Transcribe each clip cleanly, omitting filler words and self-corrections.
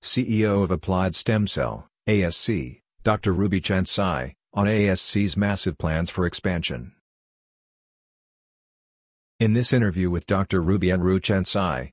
CEO of Applied Stem Cell, ASC, Dr. Ruby Chan Tsai, on ASC's massive plans for expansion. In this interview with Dr. Ruby Chan Tsai,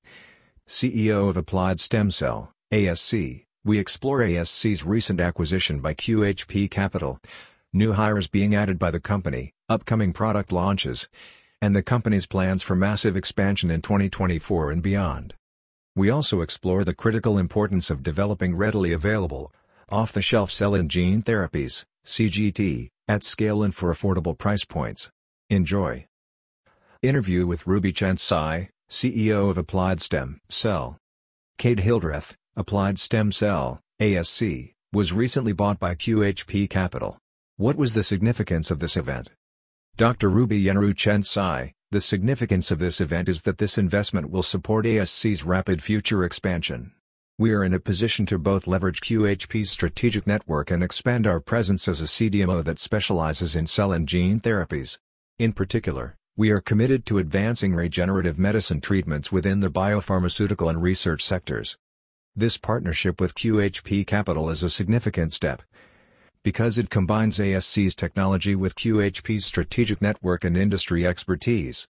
CEO of Applied Stem Cell, ASC, we explore ASC's recent acquisition by QHP Capital, new hires being added by the company, upcoming product launches, and the company's plans for massive expansion in 2024 and beyond. We also explore the critical importance of developing readily available, off-the-shelf cell and gene therapies, CGT, at scale and for affordable price points. Enjoy. Interview with Ruby Chan Tsai, CEO of Applied Stem Cell. Kate Hildreth, Applied Stem Cell, ASC, was recently bought by QHP Capital. What was the significance of this event? Dr. Ruby Chan Tsai, the significance of this event is that this investment will support ASC's rapid future expansion. We are in a position to both leverage QHP's strategic network and expand our presence as a CDMO that specializes in cell and gene therapies. In particular, we are committed to advancing regenerative medicine treatments within the biopharmaceutical and research sectors. This partnership with QHP Capital is a significant step, because it combines ASC's technology with QHP's strategic network and industry expertise.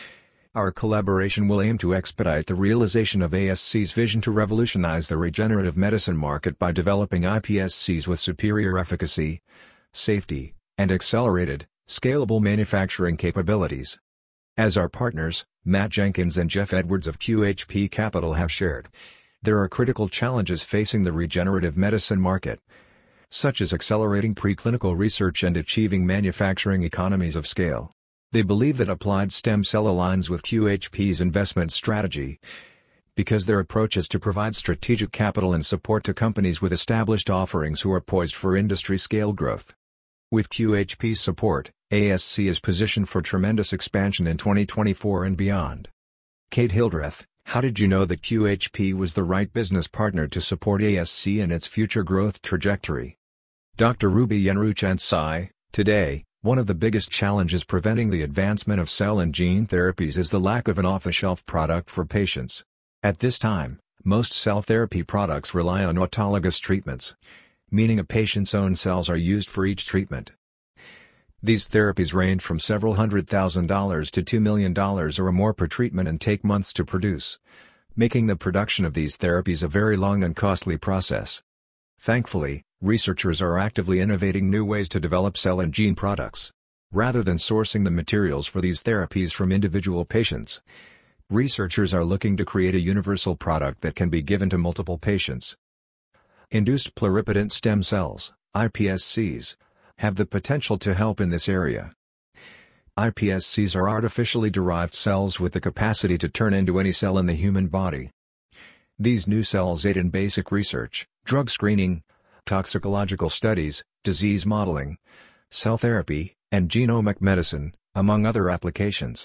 Our collaboration will aim to expedite the realization of ASC's vision to revolutionize the regenerative medicine market by developing iPSCs with superior efficacy, safety, and accelerated, scalable manufacturing capabilities. As our partners, Matt Jenkins and Jeff Edwards of QHP Capital have shared, there are critical challenges facing the regenerative medicine market, such as accelerating preclinical research and achieving manufacturing economies of scale. They believe that Applied Stem Cell aligns with QHP's investment strategy, because their approach is to provide strategic capital and support to companies with established offerings who are poised for industry-scale growth. With QHP's support, ASC is positioned for tremendous expansion in 2024 and beyond. Kate Hildreth, how did you know that QHP was the right business partner to support ASC and its future growth trajectory? Dr. Ruby Chan Tsai, today, one of the biggest challenges preventing the advancement of cell and gene therapies is the lack of an off-the-shelf product for patients. At this time, most cell therapy products rely on autologous treatments, meaning a patient's own cells are used for each treatment. These therapies range from several $100,000 to $2 million or more per treatment and take months to produce, making the production of these therapies a very long and costly process. Thankfully, researchers are actively innovating new ways to develop cell and gene products. Rather than sourcing the materials for these therapies from individual patients, researchers are looking to create a universal product that can be given to multiple patients. Induced pluripotent stem cells, iPSCs, have the potential to help in this area. iPSCs are artificially derived cells with the capacity to turn into any cell in the human body. These new cells aid in basic research, drug screening, toxicological studies, disease modeling, cell therapy, and genomic medicine, among other applications.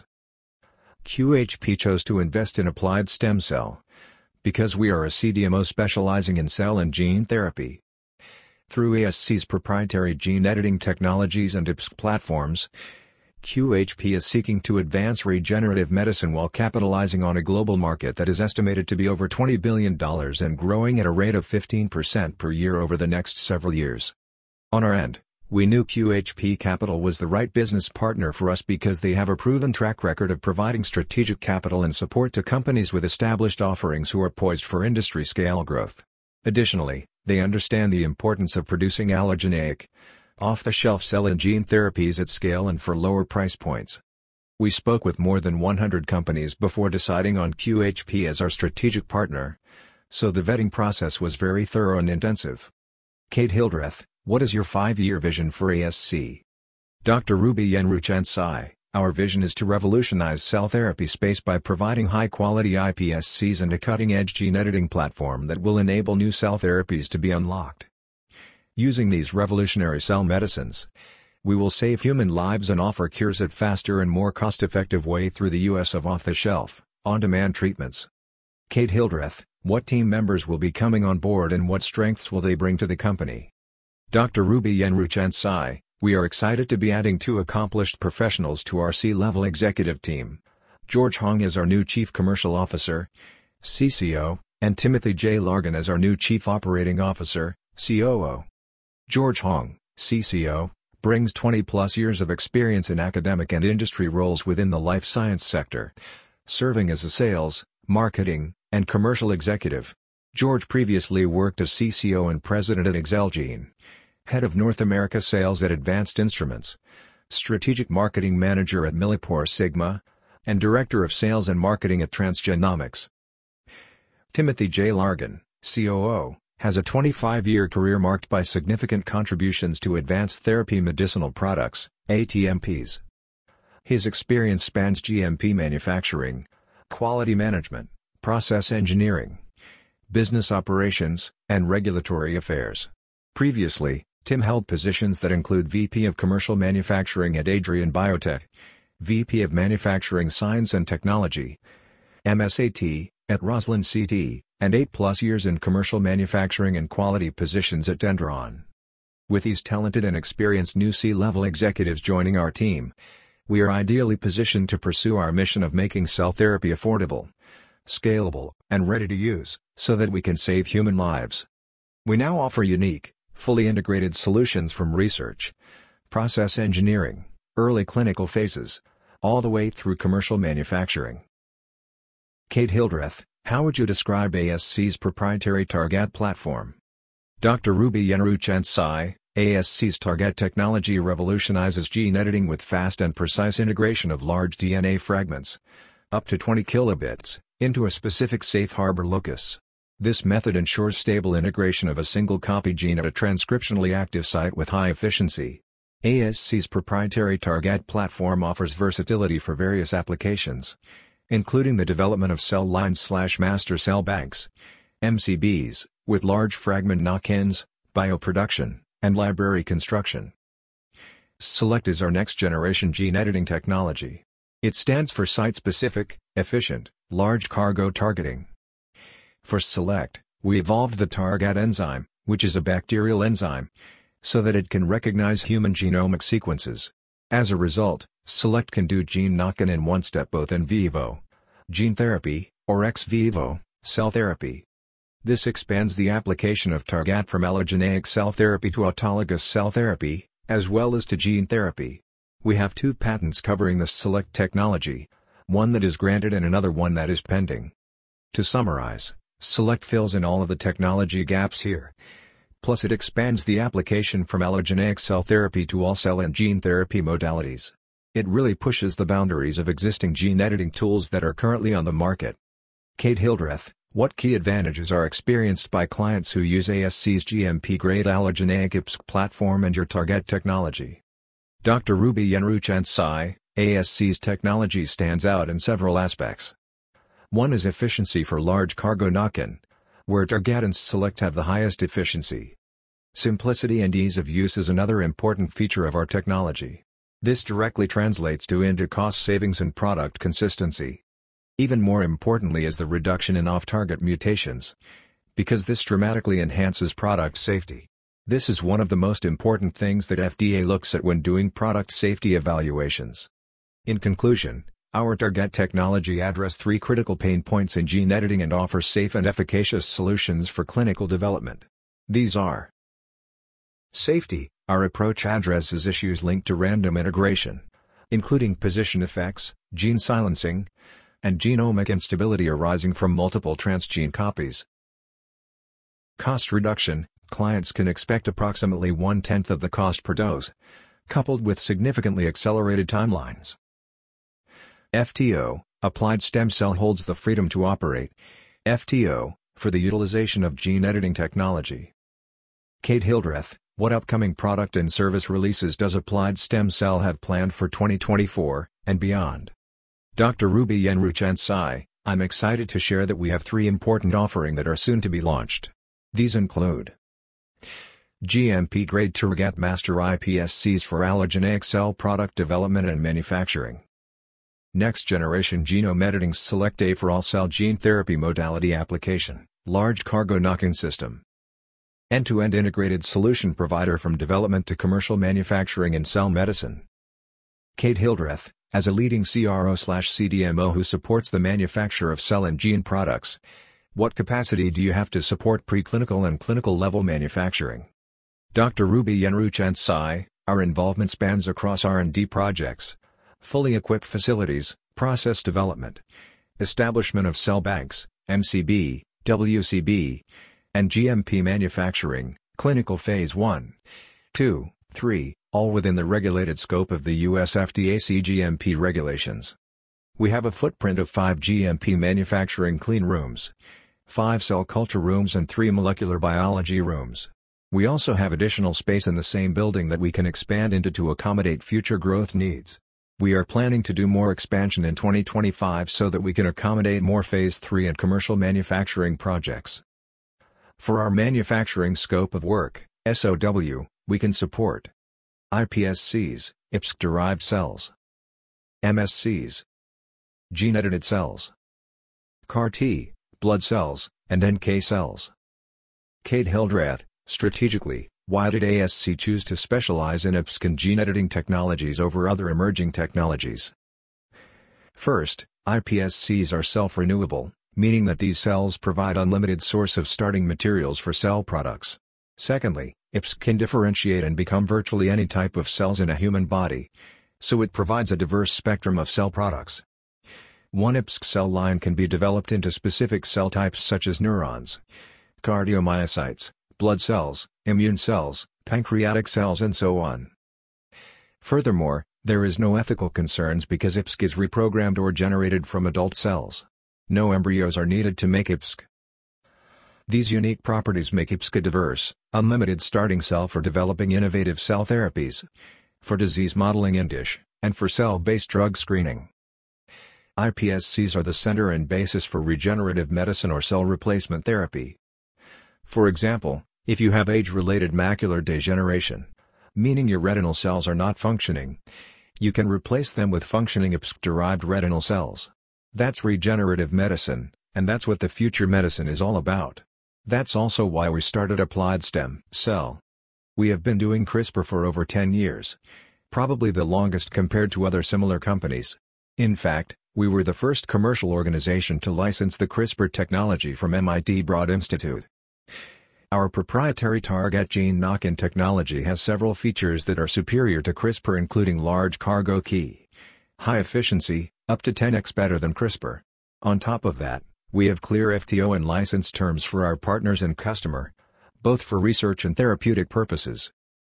QHP chose to invest in Applied Stem Cell because we are a CDMO specializing in cell and gene therapy. Through ASC's proprietary gene editing technologies and IPSC platforms, QHP is seeking to advance regenerative medicine while capitalizing on a global market that is estimated to be over $20 billion and growing at a rate of 15% per year over the next several years. On our end, we knew QHP Capital was the right business partner for us because they have a proven track record of providing strategic capital and support to companies with established offerings who are poised for industry-scale growth. Additionally, they understand the importance of producing allogeneic, off-the-shelf cell and gene therapies at scale and for lower price points. We spoke with more than 100 companies before deciding on QHP as our strategic partner, so the vetting process was very thorough and intensive. Kate Hildreth, what is your 5-year vision for ASC? Dr. Ruby Chan Tsai, our vision is to revolutionize cell therapy space by providing high-quality iPSCs and a cutting-edge gene editing platform that will enable new cell therapies to be unlocked. Using these revolutionary cell medicines, we will save human lives and offer cures at faster and more cost-effective way through the use of off-the-shelf, on-demand treatments. Kate Hildreth, what team members will be coming on board and what strengths will they bring to the company? Dr. Ruby Chan Tsai, we are excited to be adding 2 accomplished professionals to our C-level executive team. George Hong is our new Chief Commercial Officer, CCO, and Timothy J. Largan as our new Chief Operating Officer, COO. George Hong, CCO, brings 20-plus years of experience in academic and industry roles within the life science sector, serving as a sales, marketing, and commercial executive. George previously worked as CCO and President at Excelgene, Head of North America Sales at Advanced Instruments, Strategic Marketing Manager at MilliporeSigma, and Director of Sales and Marketing at Transgenomics. Timothy J. Largan, COO, has a 25-year career marked by significant contributions to advanced therapy medicinal products, ATMPs. His experience spans GMP manufacturing, quality management, process engineering, business operations, and regulatory affairs. Previously, Tim held positions that include VP of Commercial Manufacturing at Adrian Biotech, VP of Manufacturing Science and Technology, MSAT, at Roslin CT, and 8+ years in commercial manufacturing and quality positions at Dendron. With these talented and experienced new C-level executives joining our team, we are ideally positioned to pursue our mission of making cell therapy affordable, scalable, and ready to use, so that we can save human lives. We now offer unique, fully integrated solutions from research, process engineering, early clinical phases, all the way through commercial manufacturing. Kate Hildreth, how would you describe ASC's proprietary Target platform? Dr. Ruby Yenruchansai, ASC's Target technology revolutionizes gene editing with fast and precise integration of large DNA fragments, up to 20 kilobits, into a specific safe harbor locus. This method ensures stable integration of a single copy gene at a transcriptionally active site with high efficiency. ASC's proprietary Target platform offers versatility for various applications, including the development of cell lines/master cell banks, MCBs, with large fragment knock-ins, bioproduction, and library construction. Select is our next-generation gene editing technology. It stands for Site-Specific, Efficient, Large Cargo Targeting. For Select, we evolved the Target enzyme, which is a bacterial enzyme, so that it can recognize human genomic sequences. As a result, Select can do gene knock-in in one step both in vivo, gene therapy, or ex vivo, cell therapy. This expands the application of Target from allogeneic cell therapy to autologous cell therapy, as well as to gene therapy. We have 2 patents covering the Select technology, one that is granted and another one that is pending. To summarize, Select fills in all of the technology gaps here. Plus it expands the application from allogeneic cell therapy to all cell and gene therapy modalities. It really pushes the boundaries of existing gene editing tools that are currently on the market. Kate Hildreth, what key advantages are experienced by clients who use ASC's GMP-grade allogeneic IPSC platform and your Target technology? Dr. Ruby Yenruchansai, ASC's technology stands out in several aspects. One is efficiency for large cargo knock-in, where Target and Select have the highest efficiency. Simplicity and ease of use is another important feature of our technology. This directly translates into cost savings and product consistency. Even more importantly is the reduction in off-target mutations, because this dramatically enhances product safety. This is one of the most important things that FDA looks at when doing product safety evaluations. In conclusion, our Target technology addresses 3 critical pain points in gene editing and offers safe and efficacious solutions for clinical development. These are: safety. Our approach addresses issues linked to random integration, including position effects, gene silencing, and genomic instability arising from multiple transgene copies. Cost reduction. Clients can expect approximately 1/10 of the cost per dose, coupled with significantly accelerated timelines. FTO, Applied Stem Cell holds the freedom to operate, FTO, for the utilization of gene editing technology. Kate Hildreth, what upcoming product and service releases does Applied Stem Cell have planned for 2024 and beyond? Dr. Ruby Yenruchansai, I'm excited to share that we have 3 important offerings that are soon to be launched. These include GMP-grade Target Master iPSCs for allogeneic cell product development and manufacturing. Next-generation genome editing Select A for all cell gene therapy modality application, large cargo knock-in system. End-to-end integrated solution provider from development to commercial manufacturing in cell medicine. Kate Hildreth, as a leading CRO/CDMO who supports the manufacture of cell and gene products, What capacity do you have to support preclinical and clinical level manufacturing? Dr. Ruby Yenruchant Sai, our involvement spans across R&D projects, fully equipped facilities, process development, establishment of cell banks, MCB, WCB, and GMP manufacturing, clinical phase 1, 2, 3, all within the regulated scope of the US FDA cGMP regulations. We have a footprint of 5 GMP manufacturing clean rooms, 5 cell culture rooms and 3 molecular biology rooms. We also have additional space in the same building that we can expand into to accommodate future growth needs. We are planning to do more expansion in 2025 so that we can accommodate more phase 3 and commercial manufacturing projects. For our manufacturing scope of work, SOW, we can support iPSCs, IPSC-derived cells, MSCs, gene-edited cells, CAR-T, blood cells, and NK cells. Kate Hildrath, strategically, why did ASC choose to specialize in IPSC and gene editing technologies over other emerging technologies? First, iPSCs are self-renewable, meaning that these cells provide unlimited source of starting materials for cell products. Secondly, IPSC can differentiate and become virtually any type of cells in a human body, so it provides a diverse spectrum of cell products. One IPSC cell line can be developed into specific cell types such as neurons, cardiomyocytes, blood cells, immune cells, pancreatic cells and so on. Furthermore, there is no ethical concerns because IPSC is reprogrammed or generated from adult cells. No embryos are needed to make IPSC. These unique properties make IPSC a diverse, unlimited starting cell for developing innovative cell therapies, for disease modeling in dish, and for cell-based drug screening. iPSCs are the center and basis for regenerative medicine or cell replacement therapy. For example, if you have age-related macular degeneration, meaning your retinal cells are not functioning, you can replace them with functioning IPSC-derived retinal cells. That's regenerative medicine, and that's what the future medicine is all about. That's also why we started Applied Stem Cell. We have been doing CRISPR for over 10 years, probably the longest compared to other similar companies. In fact, we were the first commercial organization to license the CRISPR technology from MIT Broad Institute. Our proprietary target gene knock-in technology has several features that are superior to CRISPR, including large cargo key, high efficiency, up to 10x better than CRISPR. On top of that, we have clear FTO and license terms for our partners and customer, both for research and therapeutic purposes.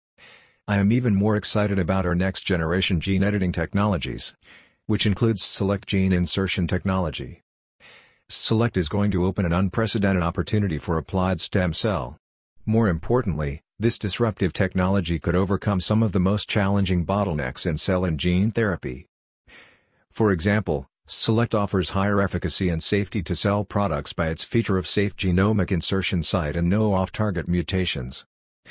I am even more excited about our next-generation gene editing technologies, which includes Select gene insertion technology. Select is going to open an unprecedented opportunity for applied stem cell. More importantly, this disruptive technology could overcome some of the most challenging bottlenecks in cell and gene therapy. For example, Select offers higher efficacy and safety to cell products by its feature of safe genomic insertion site and no off-target mutations.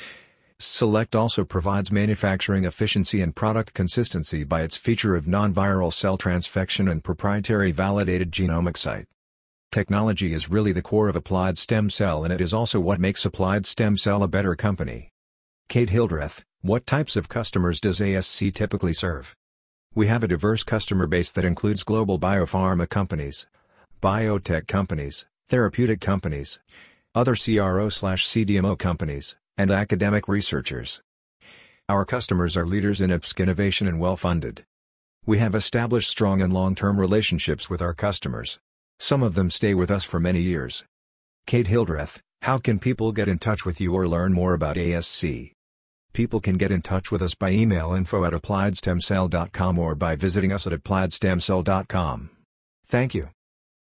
Select also provides manufacturing efficiency and product consistency by its feature of non-viral cell transfection and proprietary validated genomic site. Technology is really the core of Applied Stem Cell, and it is also what makes Applied Stem Cell a better company. Kate Hildrath, what types of customers does ASC typically serve? We have a diverse customer base that includes global biopharma companies, biotech companies, therapeutic companies, other CRO/CDMO companies, and academic researchers. Our customers are leaders in IPSC innovation and well-funded. We have established strong and long-term relationships with our customers. Some of them stay with us for many years. Kate Hildrath, how can people get in touch with you or learn more about ASC? People can get in touch with us by email info@appliedstemcell.com or by visiting us at appliedstemcell.com. Thank you.